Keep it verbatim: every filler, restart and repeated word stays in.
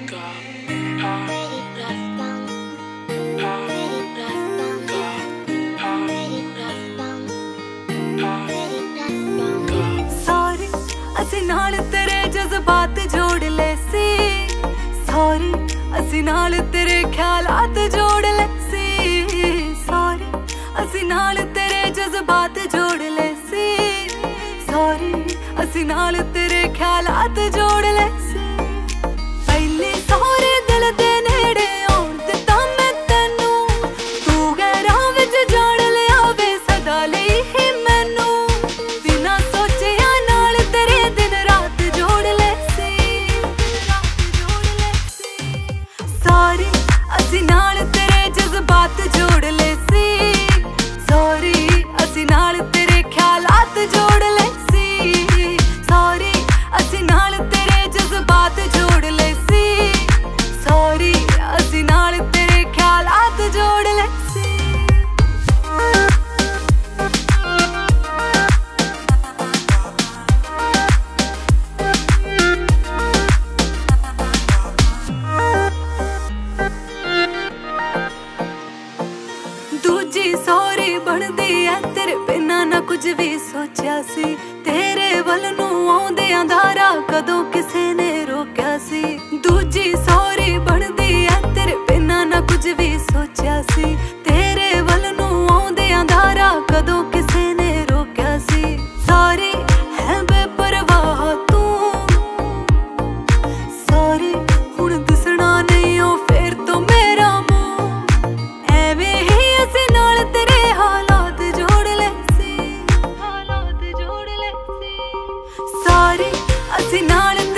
Sorry असी नाल तेरे जज्बात जोड़ ले सी, सॉरी असी नाल तेरे ख्यालात जोड़ ले सी, सॉरी असी नाल तेरे जज्बात जोड़ ले सी, सॉरी असी नाल तेरे ख्यालात जोड़ ले सी। पहले सॉरी दिल दे नेड़े आउण दित्ता मैं तैनू, तू गैरां विच जान लिया वे सदा लई ही मैनू, बिना सोचिया नाल तेरे दिन रात जोड़ ले सी, जोड़ ले सी। सॉरी असी नाल तेरे जज्बात जोड़ ले सी, सॉरी असी नाल तेरे ख्यालात जोड़ ले सी, सॉरी असी नाल तेरे जज्बात जोड़ ले सी, सॉरी असी नाल तेरे ख्यालात जोड़ ले सी। दूजी सॉरी बनदी है तेरे बिना ना कुछ भी सोचा सी, तेरे वल नू आउंदियां धारा कदों किसे ने रोक्या सी। दूजी सॉरी बनदी है तेरे बिना ना कुछ भी सोचा सी, तेरे वल नू आउंदियां धारा कदों किसे ने रोक्या सी। सॉरी है बेपरवाह तू, सॉरी हुण दिसना नहीं ओ फिर तो मेरा मुंह, एवें ही असी नाल तेरे हालात जोड़ ले सी, हालात जोड़ ले सी। सॉरी असी नाल